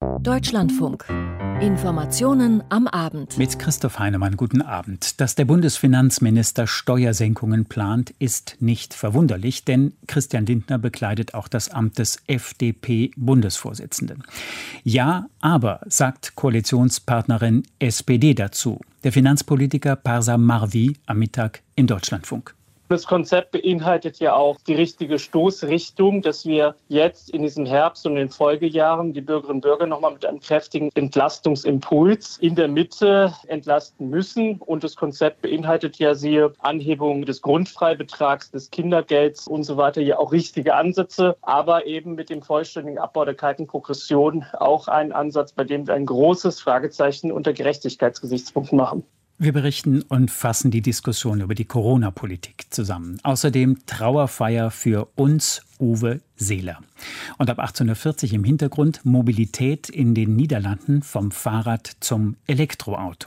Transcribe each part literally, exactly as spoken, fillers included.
Deutschlandfunk. Informationen am Abend. Mit Christoph Heinemann, guten Abend. Dass der Bundesfinanzminister Steuersenkungen plant, ist nicht verwunderlich, denn Christian Lindner bekleidet auch das Amt des F D P-Bundesvorsitzenden. Ja, aber, sagt Koalitionspartnerin S P D dazu. Der Finanzpolitiker Parsa Marvi am Mittag im Deutschlandfunk. Das Konzept beinhaltet ja auch die richtige Stoßrichtung, dass wir jetzt in diesem Herbst und in den Folgejahren die Bürgerinnen und Bürger nochmal mit einem kräftigen Entlastungsimpuls in der Mitte entlasten müssen. Und das Konzept beinhaltet ja siehe Anhebung des Grundfreibetrags, des Kindergelds und so weiter, ja auch richtige Ansätze, aber eben mit dem vollständigen Abbau der kalten Progression auch ein Ansatz, bei dem wir ein großes Fragezeichen unter Gerechtigkeitsgesichtspunkten machen. Wir berichten und fassen die Diskussion über die Corona-Politik zusammen. Außerdem Trauerfeier für uns, Uwe Seeler. Und ab achtzehn Uhr vierzig im Hintergrund Mobilität in den Niederlanden vom Fahrrad zum Elektroauto.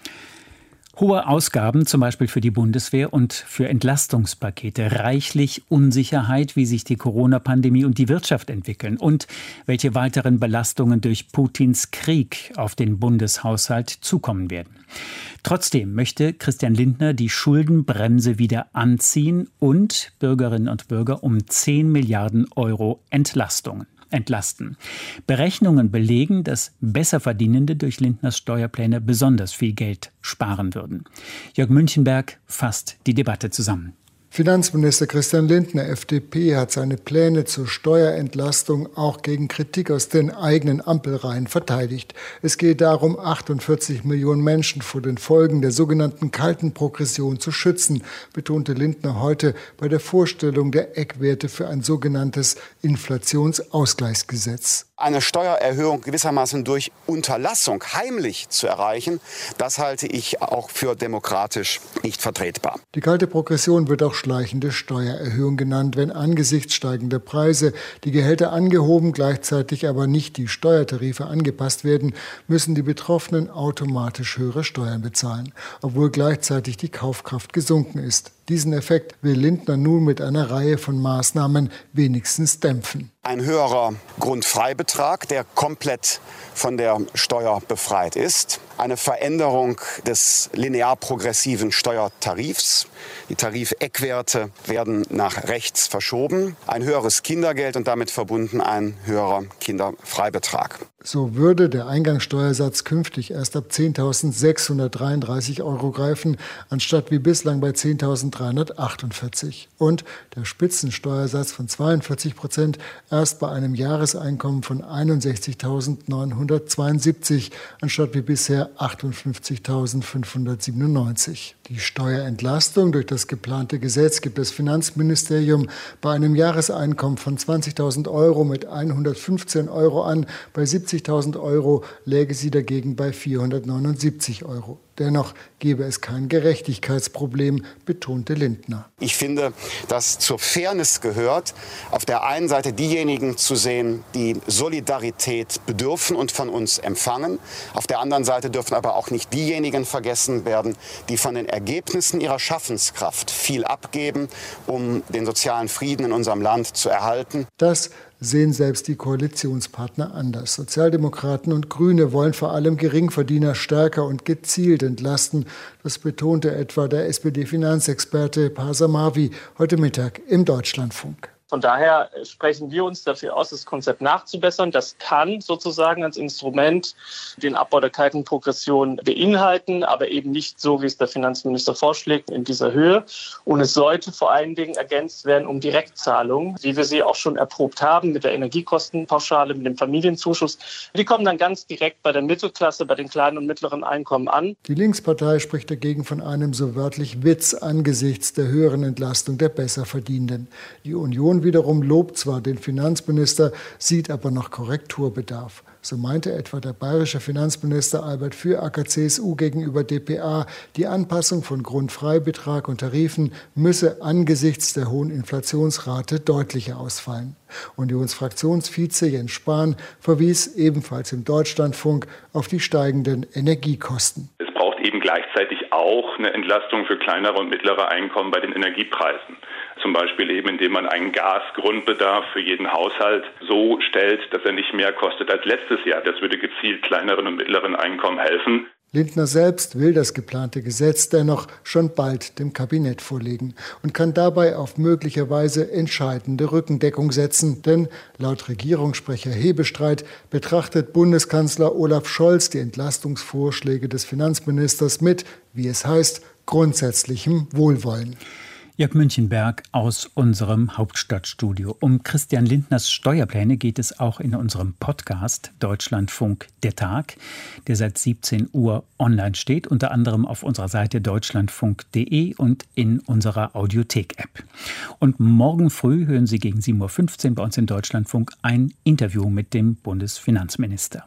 Hohe Ausgaben, zum Beispiel für die Bundeswehr und für Entlastungspakete, reichlich Unsicherheit, wie sich die Corona-Pandemie und die Wirtschaft entwickeln und welche weiteren Belastungen durch Putins Krieg auf den Bundeshaushalt zukommen werden. Trotzdem möchte Christian Lindner die Schuldenbremse wieder anziehen und Bürgerinnen und Bürger um zehn Milliarden Euro Entlastungen. entlasten. Berechnungen belegen, dass Besserverdienende durch Lindners Steuerpläne besonders viel Geld sparen würden. Jörg Münchenberg fasst die Debatte zusammen. Finanzminister Christian Lindner, F D P, hat seine Pläne zur Steuerentlastung auch gegen Kritik aus den eigenen Ampelreihen verteidigt. Es geht darum, achtundvierzig Millionen Menschen vor den Folgen der sogenannten kalten Progression zu schützen, betonte Lindner heute bei der Vorstellung der Eckwerte für ein sogenanntes Inflationsausgleichsgesetz. Eine Steuererhöhung gewissermaßen durch Unterlassung heimlich zu erreichen, das halte ich auch für demokratisch nicht vertretbar. Die kalte Progression wird auch schleichende Steuererhöhung genannt, wenn angesichts steigender Preise die Gehälter angehoben, gleichzeitig aber nicht die Steuertarife angepasst werden, müssen die Betroffenen automatisch höhere Steuern bezahlen, obwohl gleichzeitig die Kaufkraft gesunken ist. Diesen Effekt will Lindner nun mit einer Reihe von Maßnahmen wenigstens dämpfen. Ein höherer Grundfreibetrag, der komplett von der Steuer befreit ist. Eine Veränderung des linear progressiven Steuertarifs. Die Tarifeckwerte werden nach rechts verschoben. Ein höheres Kindergeld und damit verbunden ein höherer Kinderfreibetrag. So würde der Eingangssteuersatz künftig erst ab zehntausendsechshundertdreiunddreißig Euro greifen, anstatt wie bislang bei zehntausenddreihundertachtundvierzig. Und der Spitzensteuersatz von zweiundvierzig Prozent erst bei einem Jahreseinkommen von einundsechzigtausendneunhundertzweiundsiebzig, anstatt wie bisher achtundfünfzigtausendfünfhundertsiebenundneunzig. Die Steuerentlastung durch das geplante Gesetz gibt das Finanzministerium bei einem Jahreseinkommen von zwanzigtausend Euro mit hundertfünfzehn Euro an. Bei siebzigtausend Euro läge sie dagegen bei vierhundertneunundsiebzig Euro. Dennoch gebe es kein Gerechtigkeitsproblem, betonte Lindner. Ich finde, dass zur Fairness gehört, auf der einen Seite diejenigen zu sehen, die Solidarität bedürfen und von uns empfangen. Auf der anderen Seite dürfen aber auch nicht diejenigen vergessen werden, die von den Ergebnissen ihrer Schaffenskraft viel abgeben, um den sozialen Frieden in unserem Land zu erhalten. Das sehen selbst die Koalitionspartner anders. Sozialdemokraten und Grüne wollen vor allem Geringverdiener stärker und gezielt entlasten. Das betonte etwa der S P D-Finanzexperte Parsa Marvi heute Mittag im Deutschlandfunk. Von daher sprechen wir uns dafür aus, das Konzept nachzubessern. Das kann sozusagen als Instrument den Abbau der kalten Progression beinhalten, aber eben nicht so, wie es der Finanzminister vorschlägt, in dieser Höhe. Und es sollte vor allen Dingen ergänzt werden um Direktzahlungen, wie wir sie auch schon erprobt haben mit der Energiekostenpauschale, mit dem Familienzuschuss. Die kommen dann ganz direkt bei der Mittelklasse, bei den kleinen und mittleren Einkommen an. Die Linkspartei spricht dagegen von einem so wörtlich Witz angesichts der höheren Entlastung der Besserverdienenden. Die Union wiederum lobt zwar den Finanzminister, sieht aber noch Korrekturbedarf. So meinte etwa der bayerische Finanzminister Albert Füracker, C S U, gegenüber d p a, die Anpassung von Grundfreibetrag und Tarifen müsse angesichts der hohen Inflationsrate deutlicher ausfallen. Unionsfraktionsvize Jens Spahn verwies ebenfalls im Deutschlandfunk auf die steigenden Energiekosten. Es braucht eben gleichzeitig auch eine Entlastung für kleinere und mittlere Einkommen bei den Energiepreisen. zum Beispiel eben, indem man einen Gasgrundbedarf für jeden Haushalt so stellt, dass er nicht mehr kostet als letztes Jahr. Das würde gezielt kleineren und mittleren Einkommen helfen. Lindner selbst will das geplante Gesetz dennoch schon bald dem Kabinett vorlegen und kann dabei auf möglicherweise entscheidende Rückendeckung setzen. Denn laut Regierungssprecher Hebestreit betrachtet Bundeskanzler Olaf Scholz die Entlastungsvorschläge des Finanzministers mit, wie es heißt, grundsätzlichem Wohlwollen. Jörg Münchenberg aus unserem Hauptstadtstudio. Um Christian Lindners Steuerpläne geht es auch in unserem Podcast Deutschlandfunk der Tag, der seit siebzehn Uhr online steht, unter anderem auf unserer Seite deutschlandfunk punkt de und in unserer Audiothek-App. Und morgen früh hören Sie gegen sieben Uhr fünfzehn bei uns im Deutschlandfunk ein Interview mit dem Bundesfinanzminister.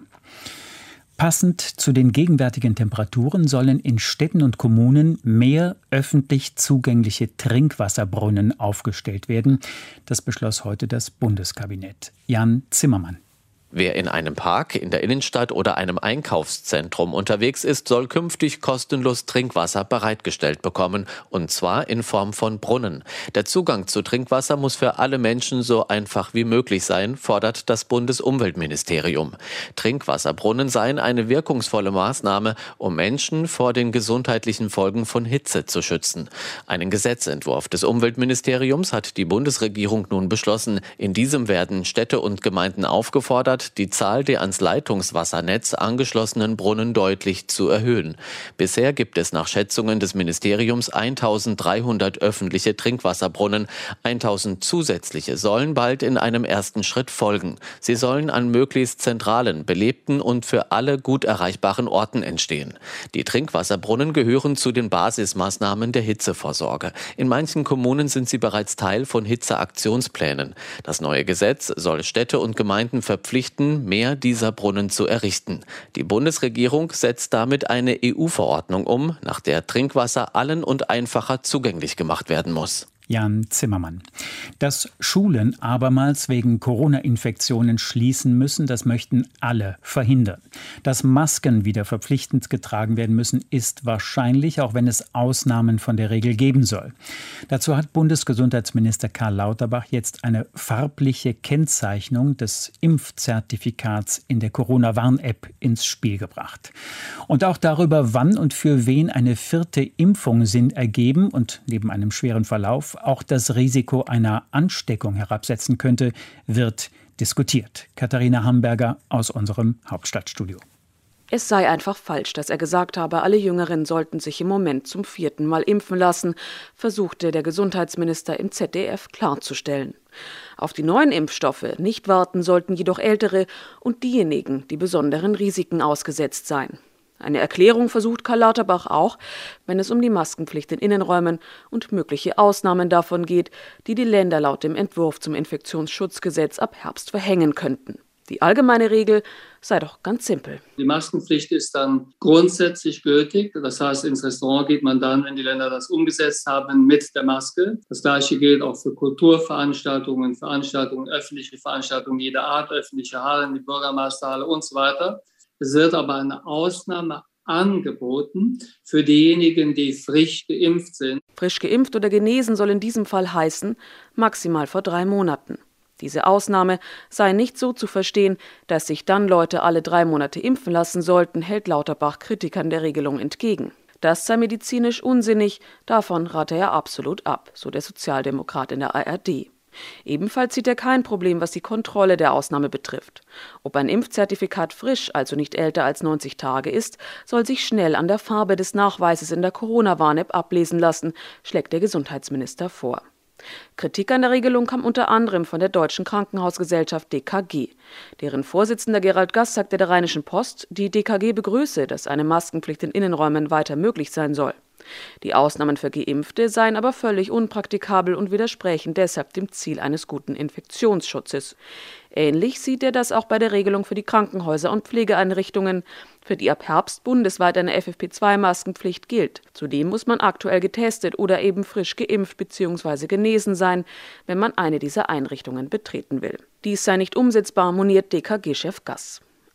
Passend zu den gegenwärtigen Temperaturen sollen in Städten und Kommunen mehr öffentlich zugängliche Trinkwasserbrunnen aufgestellt werden. Das beschloss heute das Bundeskabinett. Jan Zimmermann. Wer in einem Park, in der Innenstadt oder einem Einkaufszentrum unterwegs ist, soll künftig kostenlos Trinkwasser bereitgestellt bekommen, und zwar in Form von Brunnen. Der Zugang zu Trinkwasser muss für alle Menschen so einfach wie möglich sein, fordert das Bundesumweltministerium. Trinkwasserbrunnen seien eine wirkungsvolle Maßnahme, um Menschen vor den gesundheitlichen Folgen von Hitze zu schützen. Einen Gesetzentwurf des Umweltministeriums hat die Bundesregierung nun beschlossen. In diesem werden Städte und Gemeinden aufgefordert, die Zahl der ans Leitungswassernetz angeschlossenen Brunnen deutlich zu erhöhen. Bisher gibt es nach Schätzungen des Ministeriums eintausenddreihundert öffentliche Trinkwasserbrunnen. tausend zusätzliche sollen bald in einem ersten Schritt folgen. Sie sollen an möglichst zentralen, belebten und für alle gut erreichbaren Orten entstehen. Die Trinkwasserbrunnen gehören zu den Basismaßnahmen der Hitzevorsorge. In manchen Kommunen sind sie bereits Teil von Hitzeaktionsplänen. Das neue Gesetz soll Städte und Gemeinden verpflichten, mehr dieser Brunnen zu errichten. Die Bundesregierung setzt damit eine E U-Verordnung um, nach der Trinkwasser allen und einfacher zugänglich gemacht werden muss. Jan Zimmermann. Dass Schulen abermals wegen Corona-Infektionen schließen müssen, das möchten alle verhindern. Dass Masken wieder verpflichtend getragen werden müssen, ist wahrscheinlich, auch wenn es Ausnahmen von der Regel geben soll. Dazu hat Bundesgesundheitsminister Karl Lauterbach jetzt eine farbliche Kennzeichnung des Impfzertifikats in der Corona-Warn-App ins Spiel gebracht. Und auch darüber, wann und für wen eine vierte Impfung Sinn ergeben und neben einem schweren Verlauf auch das Risiko einer Ansteckung herabsetzen könnte, wird diskutiert. Katharina Hamburger aus unserem Hauptstadtstudio. Es sei einfach falsch, dass er gesagt habe, alle Jüngeren sollten sich im Moment zum vierten Mal impfen lassen, versuchte der Gesundheitsminister im Z D F klarzustellen. Auf die neuen Impfstoffe nicht warten sollten jedoch Ältere und diejenigen, die besonderen Risiken ausgesetzt seien. Eine Erklärung versucht Karl Lauterbach auch, wenn es um die Maskenpflicht in Innenräumen und mögliche Ausnahmen davon geht, die die Länder laut dem Entwurf zum Infektionsschutzgesetz ab Herbst verhängen könnten. Die allgemeine Regel sei doch ganz simpel. Die Maskenpflicht ist dann grundsätzlich gültig. Das heißt, ins Restaurant geht man dann, wenn die Länder das umgesetzt haben, mit der Maske. Das Gleiche gilt auch für Kulturveranstaltungen, Veranstaltungen, öffentliche Veranstaltungen jeder Art, öffentliche Hallen, die Bürgermeisterhalle und so weiter. Es wird aber eine Ausnahme angeboten für diejenigen, die frisch geimpft sind. Frisch geimpft oder genesen soll in diesem Fall heißen, maximal vor drei Monaten. Diese Ausnahme sei nicht so zu verstehen, dass sich dann Leute alle drei Monate impfen lassen sollten, hält Lauterbach Kritikern der Regelung entgegen. Das sei medizinisch unsinnig, davon rate er absolut ab, so der Sozialdemokrat in der A R D. Ebenfalls sieht er kein Problem, was die Kontrolle der Ausnahme betrifft. Ob ein Impfzertifikat frisch, also nicht älter als neunzig Tage ist, soll sich schnell an der Farbe des Nachweises in der Corona-Warn-App ablesen lassen, schlägt der Gesundheitsminister vor. Kritik an der Regelung kam unter anderem von der Deutschen Krankenhausgesellschaft D K G. Deren Vorsitzender Gerald Gass sagte der Rheinischen Post, die D K G begrüße, dass eine Maskenpflicht in Innenräumen weiter möglich sein soll. Die Ausnahmen für Geimpfte seien aber völlig unpraktikabel und widersprächen deshalb dem Ziel eines guten Infektionsschutzes. Ähnlich sieht er das auch bei der Regelung für die Krankenhäuser und Pflegeeinrichtungen, für die ab Herbst bundesweit eine F F P zwei Maskenpflicht gilt. Zudem muss man aktuell getestet oder eben frisch geimpft bzw. genesen sein, wenn man eine dieser Einrichtungen betreten will. Dies sei nicht umsetzbar, moniert D K G-Chef Gass.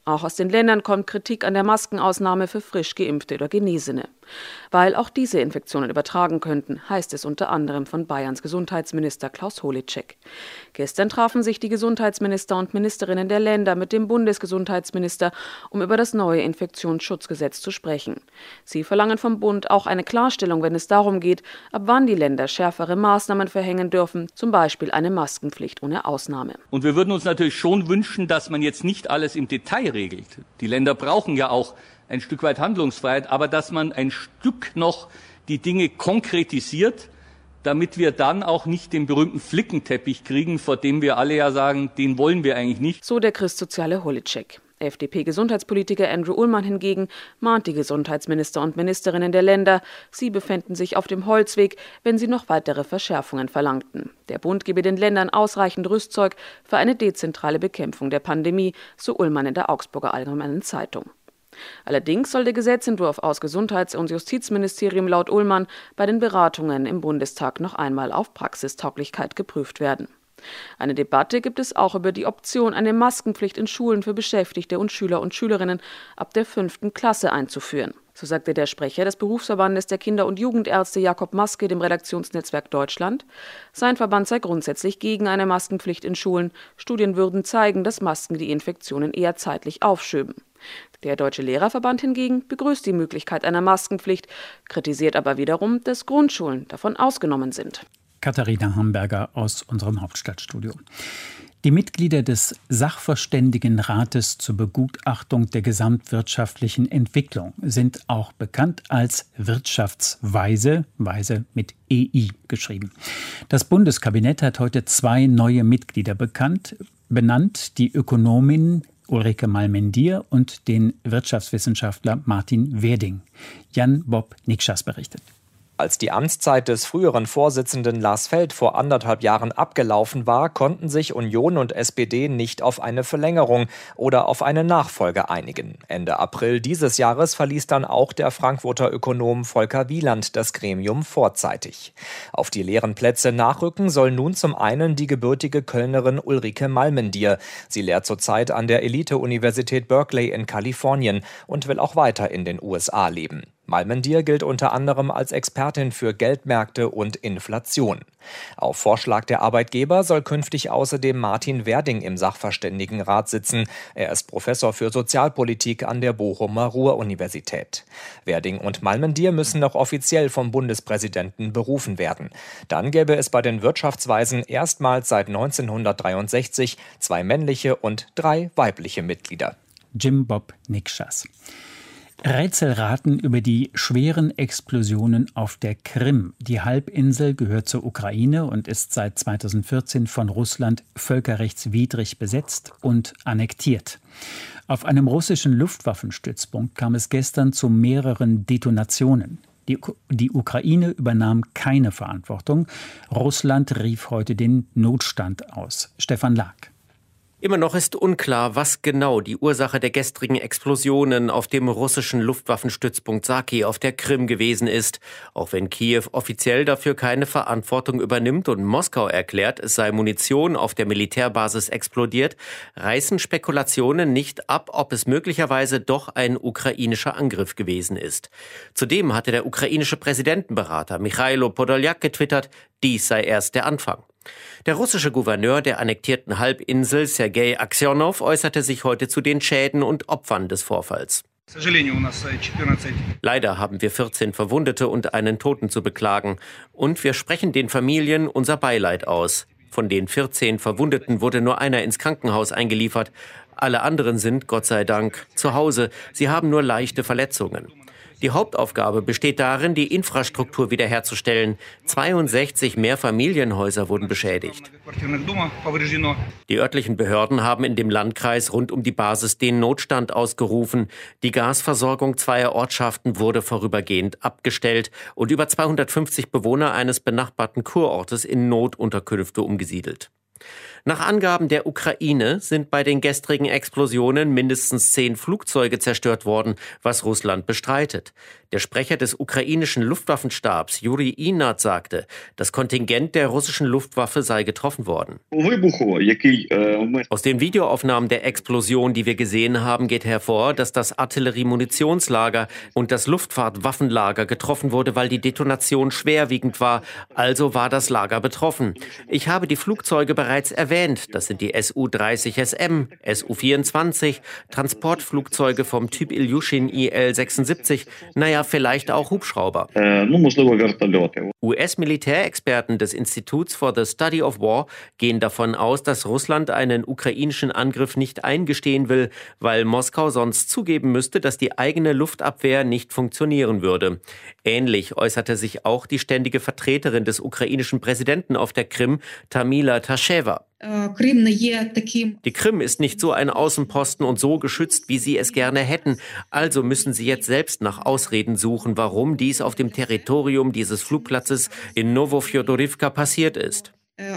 Auch aus den Ländern kommt Kritik an der Maskenausnahme für frisch Geimpfte oder Genesene. Weil auch diese Infektionen übertragen könnten, heißt es unter anderem von Bayerns Gesundheitsminister Klaus Holleczek. Gestern trafen sich die Gesundheitsminister und Ministerinnen der Länder mit dem Bundesgesundheitsminister, um über das neue Infektionsschutzgesetz zu sprechen. Sie verlangen vom Bund auch eine Klarstellung, wenn es darum geht, ab wann die Länder schärfere Maßnahmen verhängen dürfen, zum Beispiel eine Maskenpflicht ohne Ausnahme. Und wir würden uns natürlich schon wünschen, dass man jetzt nicht alles im Detail regelt. Die Länder brauchen ja auch ein Stück weit Handlungsfreiheit, aber dass man ein Stück noch die Dinge konkretisiert, damit wir dann auch nicht den berühmten Flickenteppich kriegen, vor dem wir alle ja sagen, den wollen wir eigentlich nicht. So der Christsoziale Holleczek. F D P-Gesundheitspolitiker Andrew Ullmann hingegen mahnt die Gesundheitsminister und Ministerinnen der Länder, sie befänden sich auf dem Holzweg, wenn sie noch weitere Verschärfungen verlangten. Der Bund gebe den Ländern ausreichend Rüstzeug für eine dezentrale Bekämpfung der Pandemie, so Ullmann in der Augsburger Allgemeinen Zeitung. Allerdings soll der Gesetzentwurf aus Gesundheits- und Justizministerium laut Ullmann bei den Beratungen im Bundestag noch einmal auf Praxistauglichkeit geprüft werden. Eine Debatte gibt es auch über die Option, eine Maskenpflicht in Schulen für Beschäftigte und Schüler und Schülerinnen ab der fünften Klasse einzuführen. So sagte der Sprecher des Berufsverbandes der Kinder- und Jugendärzte Jakob Maske dem Redaktionsnetzwerk Deutschland. Sein Verband sei grundsätzlich gegen eine Maskenpflicht in Schulen. Studien würden zeigen, dass Masken die Infektionen eher zeitlich aufschöben. Der Deutsche Lehrerverband hingegen begrüßt die Möglichkeit einer Maskenpflicht, kritisiert aber wiederum, dass Grundschulen davon ausgenommen sind. Katharina Hamburger aus unserem Hauptstadtstudio. Die Mitglieder des Sachverständigenrates zur Begutachtung der gesamtwirtschaftlichen Entwicklung sind auch bekannt als Wirtschaftsweise, Weise mit E I geschrieben. Das Bundeskabinett hat heute zwei neue Mitglieder bekannt, benannt, die Ökonomin Ulrike Malmendier und den Wirtschaftswissenschaftler Martin Werding. Jan-Bob Nikschas berichtet. Als die Amtszeit des früheren Vorsitzenden Lars Feld vor anderthalb Jahren abgelaufen war, konnten sich Union und S P D nicht auf eine Verlängerung oder auf eine Nachfolge einigen. Ende April dieses Jahres verließ dann auch der Frankfurter Ökonom Volker Wieland das Gremium vorzeitig. Auf die leeren Plätze nachrücken soll nun zum einen die gebürtige Kölnerin Ulrike Malmendier. Sie lehrt zurzeit an der Elite-Universität Berkeley in Kalifornien und will auch weiter in den U S A leben. Malmendier gilt unter anderem als Expertin für Geldmärkte und Inflation. Auf Vorschlag der Arbeitgeber soll künftig außerdem Martin Werding im Sachverständigenrat sitzen. Er ist Professor für Sozialpolitik an der Bochumer Ruhr-Universität. Werding und Malmendier müssen noch offiziell vom Bundespräsidenten berufen werden. Dann gäbe es bei den Wirtschaftsweisen erstmals seit neunzehnhundertdreiundsechzig zwei männliche und drei weibliche Mitglieder. Jim-Bob Nikschas. Rätselraten über die schweren Explosionen auf der Krim. Die Halbinsel gehört zur Ukraine und ist seit zweitausendvierzehn von Russland völkerrechtswidrig besetzt und annektiert. Auf einem russischen Luftwaffenstützpunkt kam es gestern zu mehreren Detonationen. Die, die Ukraine übernahm keine Verantwortung. Russland rief heute den Notstand aus. Stefan Lag. Immer noch ist unklar, was genau die Ursache der gestrigen Explosionen auf dem russischen Luftwaffenstützpunkt Saki auf der Krim gewesen ist. Auch wenn Kiew offiziell dafür keine Verantwortung übernimmt und Moskau erklärt, es sei Munition auf der Militärbasis explodiert, reißen Spekulationen nicht ab, ob es möglicherweise doch ein ukrainischer Angriff gewesen ist. Zudem hatte der ukrainische Präsidentenberater Michailo Podoljak getwittert, dies sei erst der Anfang. Der russische Gouverneur der annektierten Halbinsel, Sergei Aksionow, äußerte sich heute zu den Schäden und Opfern des Vorfalls. Leider haben wir vierzehn Verwundete und einen Toten zu beklagen. Und wir sprechen den Familien unser Beileid aus. Von den vierzehn Verwundeten wurde nur einer ins Krankenhaus eingeliefert. Alle anderen sind, Gott sei Dank, zu Hause. Sie haben nur leichte Verletzungen. Die Hauptaufgabe besteht darin, die Infrastruktur wiederherzustellen. zweiundsechzig Mehrfamilienhäuser wurden beschädigt. Die örtlichen Behörden haben in dem Landkreis rund um die Basis den Notstand ausgerufen. Die Gasversorgung zweier Ortschaften wurde vorübergehend abgestellt und über zweihundertfünfzig Bewohner eines benachbarten Kurortes in Notunterkünfte umgesiedelt. Nach Angaben der Ukraine sind bei den gestrigen Explosionen mindestens zehn Flugzeuge zerstört worden, was Russland bestreitet. Der Sprecher des ukrainischen Luftwaffenstabs, Juri Inat, sagte, das Kontingent der russischen Luftwaffe sei getroffen worden. Aus den Videoaufnahmen der Explosion, die wir gesehen haben, geht hervor, dass das Artilleriemunitionslager und das Luftfahrtwaffenlager getroffen wurde, weil die Detonation schwerwiegend war. Also war das Lager betroffen. Ich habe die Flugzeuge bereits erwähnt. Das sind die S U dreißig S M, S U vierundzwanzig, Transportflugzeuge vom Typ Ilyushin I L sechsundsiebzig, naja, vielleicht auch Hubschrauber. U S-Militärexperten des Instituts for the Study of War gehen davon aus, dass Russland einen ukrainischen Angriff nicht eingestehen will, weil Moskau sonst zugeben müsste, dass die eigene Luftabwehr nicht funktionieren würde. Ähnlich äußerte sich auch die ständige Vertreterin des ukrainischen Präsidenten auf der Krim, Tamila Taschewa. Die Krim ist nicht so ein Außenposten und so geschützt, wie sie es gerne hätten. Also müssen sie jetzt selbst nach Ausreden suchen, warum dies auf dem Territorium dieses Flugplatzes in Novofjodorivka passiert ist.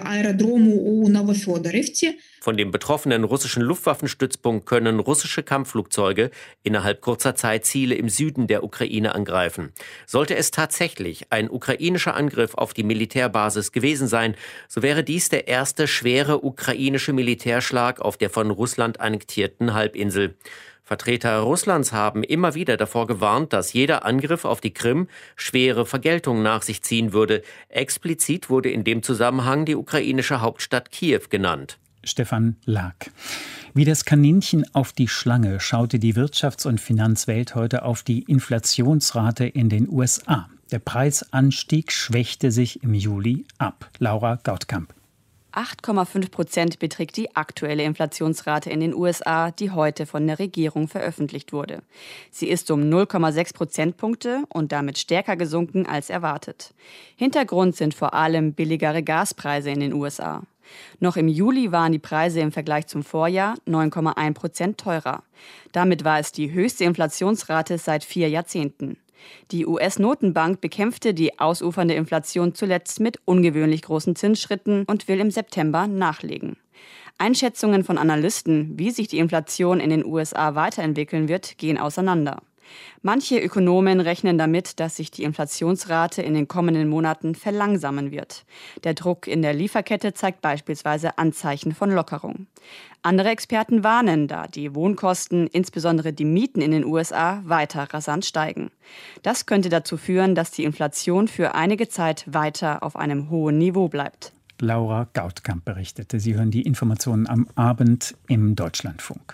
Von dem betroffenen russischen Luftwaffenstützpunkt können russische Kampfflugzeuge innerhalb kurzer Zeit Ziele im Süden der Ukraine angreifen. Sollte es tatsächlich ein ukrainischer Angriff auf die Militärbasis gewesen sein, so wäre dies der erste schwere ukrainische Militärschlag auf der von Russland annektierten Halbinsel. Vertreter Russlands haben immer wieder davor gewarnt, dass jeder Angriff auf die Krim schwere Vergeltung nach sich ziehen würde. Explizit wurde in dem Zusammenhang die ukrainische Hauptstadt Kiew genannt. Stefan Lag. Wie das Kaninchen auf die Schlange schaute die Wirtschafts- und Finanzwelt heute auf die Inflationsrate in den U S A. Der Preisanstieg schwächte sich im Juli ab. Laura Gautkamp. acht Komma fünf Prozent beträgt die aktuelle Inflationsrate in den U S A, die heute von der Regierung veröffentlicht wurde. Sie ist um null Komma sechs Prozentpunkte und damit stärker gesunken als erwartet. Hintergrund sind vor allem billigere Gaspreise in den U S A. Noch im Juli waren die Preise im Vergleich zum Vorjahr neun Komma eins Prozent teurer. Damit war es die höchste Inflationsrate seit vier Jahrzehnten. Die U S-Notenbank bekämpfte die ausufernde Inflation zuletzt mit ungewöhnlich großen Zinsschritten und will im September nachlegen. Einschätzungen von Analysten, wie sich die Inflation in den U S A weiterentwickeln wird, gehen auseinander. Manche Ökonomen rechnen damit, dass sich die Inflationsrate in den kommenden Monaten verlangsamen wird. Der Druck in der Lieferkette zeigt beispielsweise Anzeichen von Lockerung. Andere Experten warnen, da die Wohnkosten, insbesondere die Mieten in den U S A, weiter rasant steigen. Das könnte dazu führen, dass die Inflation für einige Zeit weiter auf einem hohen Niveau bleibt. Laura Gautkamp berichtete. Sie hören die Informationen am Abend im Deutschlandfunk.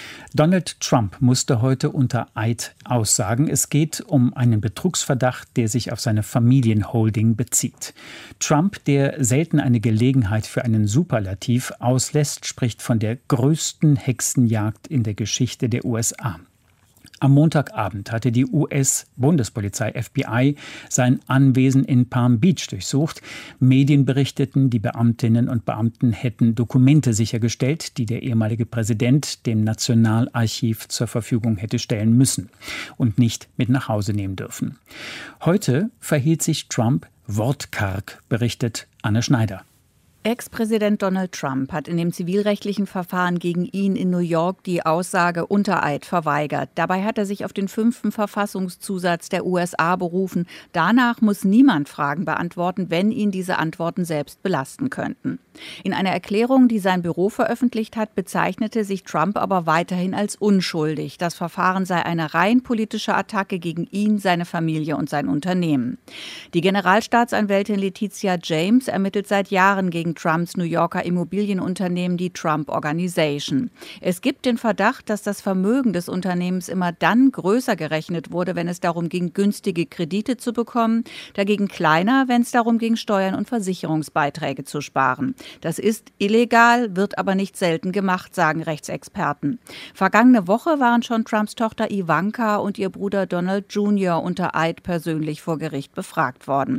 Donald Trump musste heute unter Eid aussagen. Es geht um einen Betrugsverdacht, der sich auf seine Familienholding bezieht. Trump, der selten eine Gelegenheit für einen Superlativ auslässt, spricht von der größten Hexenjagd in der Geschichte der U S A. Am Montagabend hatte die U S-Bundespolizei F B I sein Anwesen in Palm Beach durchsucht. Medien berichteten, die Beamtinnen und Beamten hätten Dokumente sichergestellt, die der ehemalige Präsident dem Nationalarchiv zur Verfügung hätte stellen müssen und nicht mit nach Hause nehmen dürfen. Heute verhielt sich Trump wortkarg, berichtet Anne Schneider. Ex-Präsident Donald Trump hat in dem zivilrechtlichen Verfahren gegen ihn in New York die Aussage unter Eid verweigert. Dabei hat er sich auf den fünften Verfassungszusatz der U S A berufen. Danach muss niemand Fragen beantworten, wenn ihn diese Antworten selbst belasten könnten. In einer Erklärung, die sein Büro veröffentlicht hat, bezeichnete sich Trump aber weiterhin als unschuldig. Das Verfahren sei eine rein politische Attacke gegen ihn, seine Familie und sein Unternehmen. Die Generalstaatsanwältin Letitia James ermittelt seit Jahren gegen Trumps New Yorker Immobilienunternehmen, die Trump Organization. Es gibt den Verdacht, dass das Vermögen des Unternehmens immer dann größer gerechnet wurde, wenn es darum ging, günstige Kredite zu bekommen, dagegen kleiner, wenn es darum ging, Steuern und Versicherungsbeiträge zu sparen. Das ist illegal, wird aber nicht selten gemacht, sagen Rechtsexperten. Vergangene Woche waren schon Trumps Tochter Ivanka und ihr Bruder Donald Junior unter Eid persönlich vor Gericht befragt worden.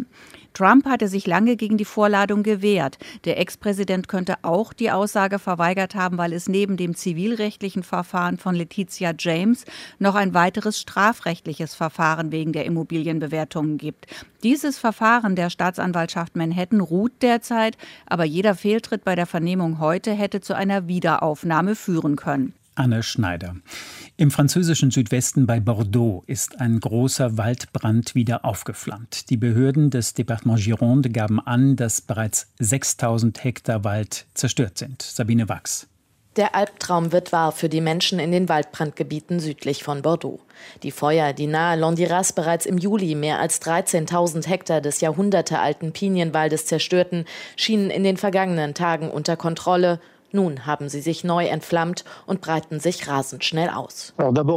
Trump hatte sich lange gegen die Vorladung gewehrt. Der Ex-Präsident könnte auch die Aussage verweigert haben, weil es neben dem zivilrechtlichen Verfahren von Letitia James noch ein weiteres strafrechtliches Verfahren wegen der Immobilienbewertungen gibt. Dieses Verfahren der Staatsanwaltschaft Manhattan ruht derzeit, aber jeder Fehltritt bei der Vernehmung heute hätte zu einer Wiederaufnahme führen können. Anne Schneider. Im französischen Südwesten bei Bordeaux ist ein großer Waldbrand wieder aufgeflammt. Die Behörden des Département Gironde gaben an, dass bereits sechstausend Hektar Wald zerstört sind. Sabine Wachs. Der Albtraum wird wahr für die Menschen in den Waldbrandgebieten südlich von Bordeaux. Die Feuer, die nahe Landiras bereits im Juli mehr als dreizehntausend Hektar des jahrhundertealten Pinienwaldes zerstörten, schienen in den vergangenen Tagen unter Kontrolle. Nun haben sie sich neu entflammt und breiten sich rasend schnell aus.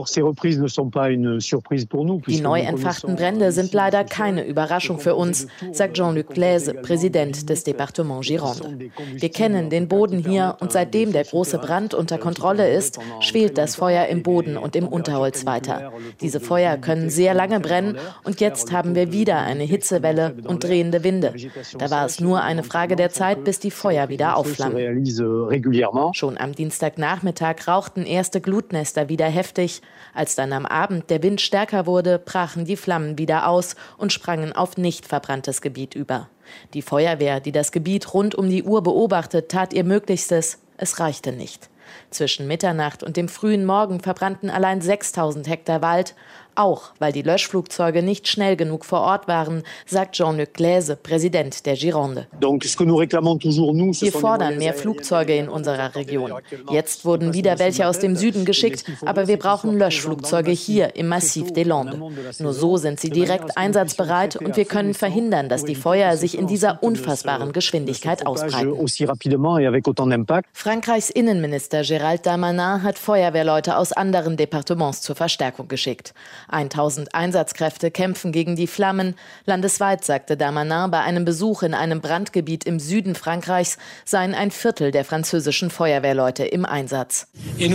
Die neu entfachten Brände sind leider keine Überraschung für uns, sagt Jean-Luc Glaise, Präsident des Département Gironde. Wir kennen den Boden hier und seitdem der große Brand unter Kontrolle ist, schwelt das Feuer im Boden und im Unterholz weiter. Diese Feuer können sehr lange brennen und jetzt haben wir wieder eine Hitzewelle und drehende Winde. Da war es nur eine Frage der Zeit, bis die Feuer wieder aufflammen. Schon am Dienstagnachmittag rauchten erste Glutnester wieder heftig. Als dann am Abend der Wind stärker wurde, brachen die Flammen wieder aus und sprangen auf nicht verbranntes Gebiet über. Die Feuerwehr, die das Gebiet rund um die Uhr beobachtet, tat ihr Möglichstes. Es reichte nicht. Zwischen Mitternacht und dem frühen Morgen verbrannten allein sechstausend Hektar Wald. Auch weil die Löschflugzeuge nicht schnell genug vor Ort waren, sagt Jean-Luc Glaise, Präsident der Gironde. Wir fordern mehr Flugzeuge in unserer Region. Jetzt wurden wieder welche aus dem Süden geschickt, aber wir brauchen Löschflugzeuge hier im Massif des Landes. Nur so sind sie direkt einsatzbereit und wir können verhindern, dass die Feuer sich in dieser unfassbaren Geschwindigkeit ausbreiten. Frankreichs Innenminister Gérald Darmanin hat Feuerwehrleute aus anderen Departements zur Verstärkung geschickt. tausend Einsatzkräfte kämpfen gegen die Flammen. Landesweit, sagte Darmanin bei einem Besuch in einem Brandgebiet im Süden Frankreichs, seien ein Viertel der französischen Feuerwehrleute im Einsatz. Jeden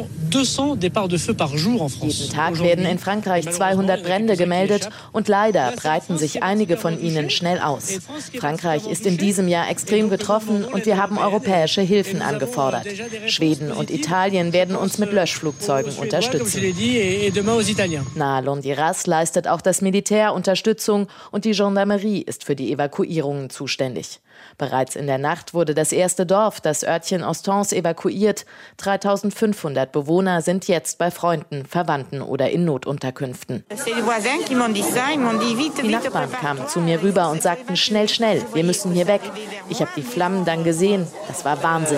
Tag werden in Frankreich zweihundert Brände gemeldet und leider breiten sich einige von ihnen schnell aus. Frankreich ist in diesem Jahr extrem getroffen und wir haben europäische Hilfen angefordert. Schweden und Italien werden uns mit Löschflugzeugen unterstützen. Nahe Landiras leistet auch das Militär Unterstützung und die Gendarmerie ist für die Evakuierungen zuständig. Bereits in der Nacht wurde das erste Dorf, das Örtchen Ostens, evakuiert. dreitausendfünfhundert Bewohner sind jetzt bei Freunden, Verwandten oder in Notunterkünften. Die Nachbarn kamen zu mir rüber und sagten, schnell, schnell, wir müssen hier weg. Ich habe die Flammen dann gesehen. Das war Wahnsinn.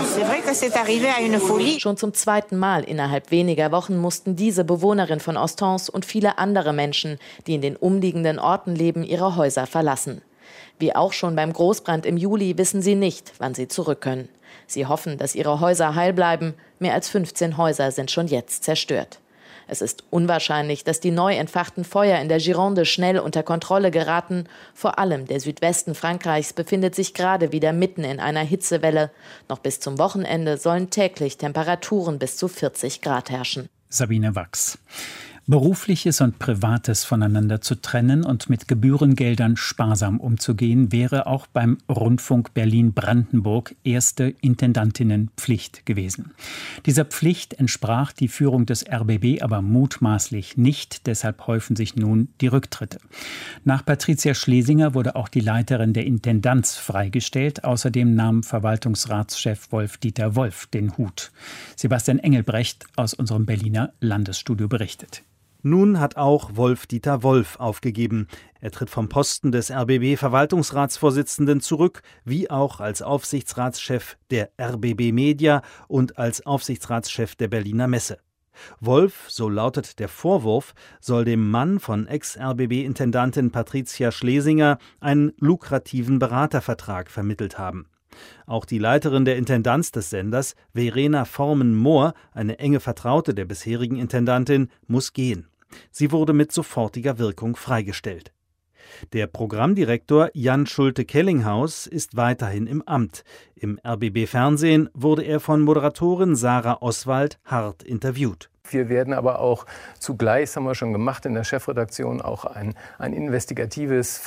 Schon zum zweiten Mal innerhalb weniger Wochen mussten diese Bewohnerin von Ostens und viele andere Menschen, die in den umliegenden Orten leben, ihre Häuser verlassen. Wie auch schon beim Großbrand im Juli wissen sie nicht, wann sie zurück können. Sie hoffen, dass ihre Häuser heil bleiben. Mehr als fünfzehn Häuser sind schon jetzt zerstört. Es ist unwahrscheinlich, dass die neu entfachten Feuer in der Gironde schnell unter Kontrolle geraten. Vor allem der Südwesten Frankreichs befindet sich gerade wieder mitten in einer Hitzewelle. Noch bis zum Wochenende sollen täglich Temperaturen bis zu vierzig Grad herrschen. Sabine Wachs. Berufliches und Privates voneinander zu trennen und mit Gebührengeldern sparsam umzugehen, wäre auch beim Rundfunk Berlin-Brandenburg erste Intendantinnenpflicht gewesen. Dieser Pflicht entsprach die Führung des R B B aber mutmaßlich nicht, deshalb häufen sich nun die Rücktritte. Nach Patricia Schlesinger wurde auch die Leiterin der Intendanz freigestellt. Außerdem nahm Verwaltungsratschef Wolf-Dieter Wolf den Hut. Sebastian Engelbrecht aus unserem Berliner Landesstudio berichtet. Nun hat auch Wolf-Dieter Wolf aufgegeben. Er tritt vom Posten des R B B-Verwaltungsratsvorsitzenden zurück, wie auch als Aufsichtsratschef der R B B Media und als Aufsichtsratschef der Berliner Messe. Wolf, so lautet der Vorwurf, soll dem Mann von Ex-R B B-Intendantin Patricia Schlesinger einen lukrativen Beratervertrag vermittelt haben. Auch die Leiterin der Intendanz des Senders, Verena Formen-Mohr, eine enge Vertraute der bisherigen Intendantin, muss gehen. Sie wurde mit sofortiger Wirkung freigestellt. Der Programmdirektor Jan Schulte-Kellinghaus ist weiterhin im Amt. Im R B B-Fernsehen wurde er von Moderatorin Sarah Oswald hart interviewt. Wir werden aber auch zugleich, das haben wir schon gemacht in der Chefredaktion, auch ein, ein investigatives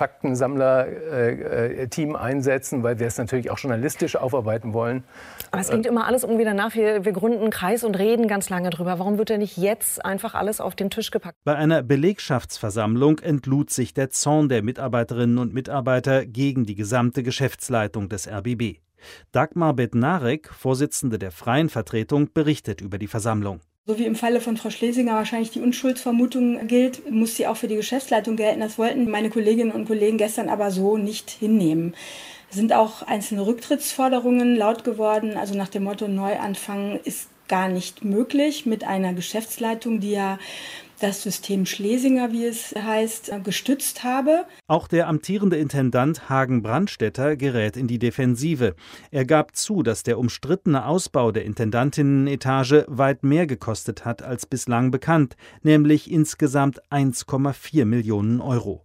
Faktensammler-Team einsetzen, weil wir es natürlich auch journalistisch aufarbeiten wollen. Aber es klingt immer alles irgendwie danach, wir, wir gründen einen Kreis und reden ganz lange drüber. Warum wird denn nicht jetzt einfach alles auf den Tisch gepackt? Bei einer Belegschaftsversammlung entlud sich der Zorn der Mitarbeiterinnen und Mitarbeiter gegen die gesamte Geschäftsleitung des R B B. Dagmar Bednarek, Vorsitzende der Freien Vertretung, berichtet über die Versammlung. So wie im Falle von Frau Schlesinger wahrscheinlich die Unschuldsvermutung gilt, muss sie auch für die Geschäftsleitung gelten. Das wollten meine Kolleginnen und Kollegen gestern aber so nicht hinnehmen. Es sind auch einzelne Rücktrittsforderungen laut geworden. Also nach dem Motto Neuanfang ist gar nicht möglich mit einer Geschäftsleitung, die ja das System Schlesinger, wie es heißt, gestützt habe. Auch der amtierende Intendant Hagen Brandstätter gerät in die Defensive. Er gab zu, dass der umstrittene Ausbau der Intendantinnenetage weit mehr gekostet hat als bislang bekannt, nämlich insgesamt eins Komma vier Millionen Euro.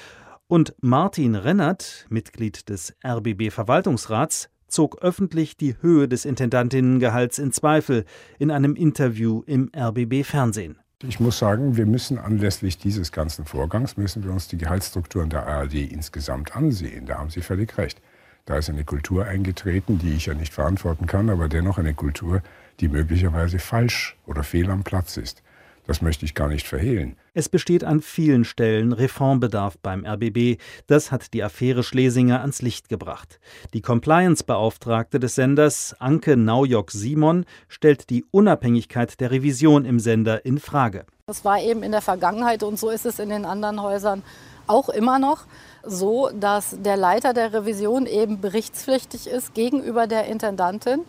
Und Martin Rennert, Mitglied des R B B-Verwaltungsrats, zog öffentlich die Höhe des Intendantinnengehalts in Zweifel in einem Interview im R B B-Fernsehen. Ich muss sagen, wir müssen anlässlich dieses ganzen Vorgangs, müssen wir uns die Gehaltsstrukturen der A R D insgesamt ansehen. Da haben Sie völlig recht. Da ist eine Kultur eingetreten, die ich ja nicht verantworten kann, aber dennoch eine Kultur, die möglicherweise falsch oder fehl am Platz ist. Das möchte ich gar nicht verhehlen. Es besteht an vielen Stellen Reformbedarf beim R B B. Das hat die Affäre Schlesinger ans Licht gebracht. Die Compliance-Beauftragte des Senders, Anke Naujock-Simon, stellt die Unabhängigkeit der Revision im Sender in Frage. Das war eben in der Vergangenheit, und so ist es in den anderen Häusern auch immer noch, so, dass der Leiter der Revision eben berichtspflichtig ist gegenüber der Intendantin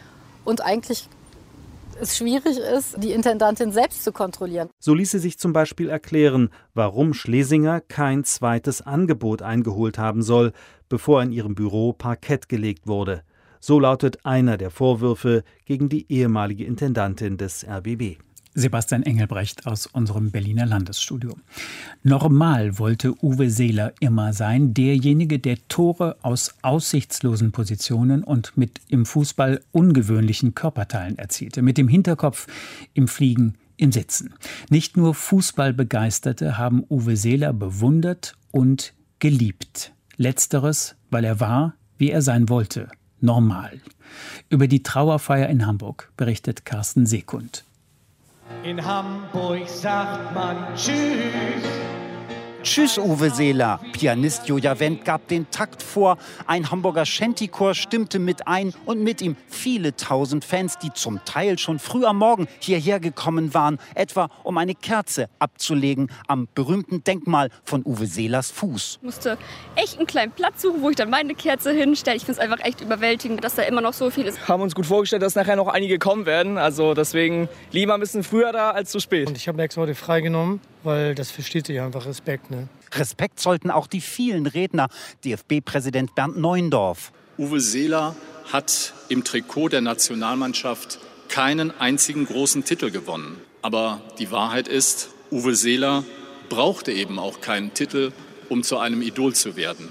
und eigentlich es schwierig ist, die Intendantin selbst zu kontrollieren. So ließe sich zum Beispiel erklären, warum Schlesinger kein zweites Angebot eingeholt haben soll, bevor in ihrem Büro Parkett gelegt wurde. So lautet einer der Vorwürfe gegen die ehemalige Intendantin des R B B. Sebastian Engelbrecht aus unserem Berliner Landesstudio. Normal wollte Uwe Seeler immer sein, derjenige, der Tore aus aussichtslosen Positionen und mit im Fußball ungewöhnlichen Körperteilen erzielte, mit dem Hinterkopf im Fliegen, im Sitzen. Nicht nur Fußballbegeisterte haben Uwe Seeler bewundert und geliebt. Letzteres, weil er war, wie er sein wollte, normal. Über die Trauerfeier in Hamburg berichtet Carsten Sekund. In Hamburg sagt man Tschüss. Tschüss, Uwe Seeler. Pianist Joja Wendt gab den Takt vor. Ein Hamburger Shantychor stimmte mit ein und mit ihm viele tausend Fans, die zum Teil schon früh am Morgen hierher gekommen waren, etwa um eine Kerze abzulegen am berühmten Denkmal von Uwe Seelers Fuß. Ich musste echt einen kleinen Platz suchen, wo ich dann meine Kerze hinstelle. Ich finde es einfach echt überwältigend, dass da immer noch so viel ist. Wir haben uns gut vorgestellt, dass nachher noch einige kommen werden. Also deswegen lieber ein bisschen früher da als zu spät. Und ich habe mir extra heute freigenommen, weil das versteht sich einfach, Respekt. Ne? Respekt sollten auch die vielen Redner. D F B-Präsident Bernd Neuendorf. Uwe Seeler hat im Trikot der Nationalmannschaft keinen einzigen großen Titel gewonnen. Aber die Wahrheit ist, Uwe Seeler brauchte eben auch keinen Titel, um zu einem Idol zu werden.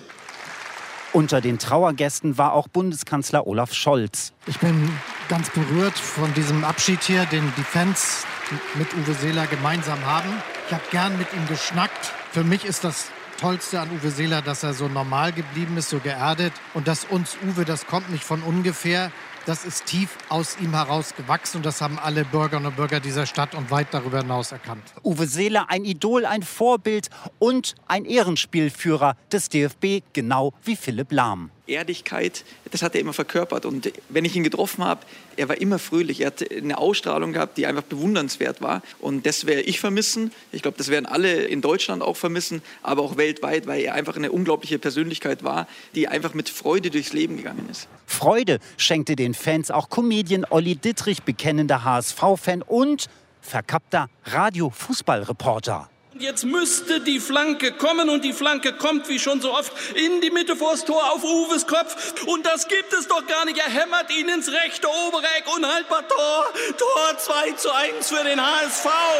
Unter den Trauergästen war auch Bundeskanzler Olaf Scholz. Ich bin ganz berührt von diesem Abschied hier, den die Fans mit Uwe Seeler gemeinsam haben. Ich habe gern mit ihm geschnackt. Für mich ist das Tollste an Uwe Seeler, dass er so normal geblieben ist, so geerdet. Und dass uns Uwe, das kommt nicht von ungefähr, das ist tief aus ihm heraus gewachsen. Und das haben alle Bürgerinnen und Bürger dieser Stadt und weit darüber hinaus erkannt. Uwe Seeler, ein Idol, ein Vorbild und ein Ehrenspielführer des D F B, genau wie Philipp Lahm. Ehrlichkeit, das hat er immer verkörpert. Und wenn ich ihn getroffen habe, er war immer fröhlich. Er hat eine Ausstrahlung gehabt, die einfach bewundernswert war. Und das werde ich vermissen. Ich glaube, das werden alle in Deutschland auch vermissen, aber auch weltweit, weil er einfach eine unglaubliche Persönlichkeit war, die einfach mit Freude durchs Leben gegangen ist. Freude schenkte den Fans auch Comedian Olli Dittrich, bekennender H S V-Fan und verkappter Radio-Fußballreporter. Jetzt müsste die Flanke kommen und die Flanke kommt wie schon so oft in die Mitte vors Tor auf Uwes Kopf und das gibt es doch gar nicht. Er hämmert ihn ins rechte Obereck, unhaltbar Tor, Tor zwei zu eins für den H S V.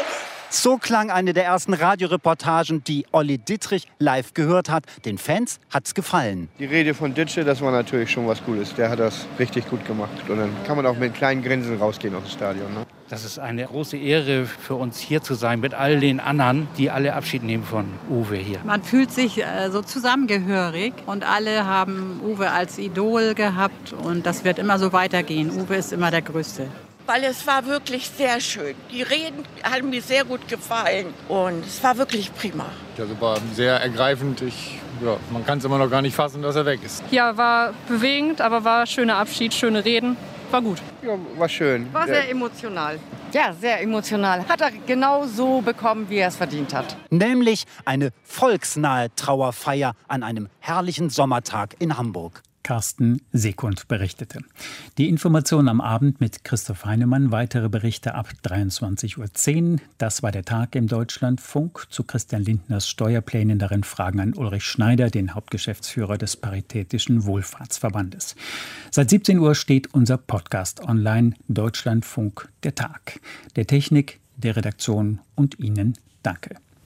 So klang eine der ersten Radioreportagen, die Olli Dittrich live gehört hat. Den Fans hat's gefallen. Die Rede von Ditsche, das war natürlich schon was Cooles. Der hat das richtig gut gemacht. Und dann kann man auch mit kleinen Grinsen rausgehen aus dem Stadion. Ne? Das ist eine große Ehre für uns hier zu sein mit all den anderen, die alle Abschied nehmen von Uwe hier. Man fühlt sich äh, so zusammengehörig und alle haben Uwe als Idol gehabt und das wird immer so weitergehen. Uwe ist immer der Größte. Weil es war wirklich sehr schön. Die Reden haben mir sehr gut gefallen und es war wirklich prima. Das war sehr ergreifend. Ich, ja, man kann es immer noch gar nicht fassen, dass er weg ist. Ja, war bewegend, aber war schöner Abschied, schöne Reden. War gut. Ja, war schön. War sehr emotional. Ja, sehr emotional. Hat er genau so bekommen, wie er es verdient hat. Nämlich eine volksnahe Trauerfeier an einem herrlichen Sommertag in Hamburg. Carsten Sekund berichtete. Die Information am Abend mit Christoph Heinemann. Weitere Berichte ab dreiundzwanzig Uhr zehn. Das war der Tag im Deutschlandfunk. Zu Christian Lindners Steuerplänen darin Fragen an Ulrich Schneider, den Hauptgeschäftsführer des Paritätischen Wohlfahrtsverbandes. Seit siebzehn Uhr steht unser Podcast online. Deutschlandfunk, der Tag. Der Technik, der Redaktion und Ihnen danke.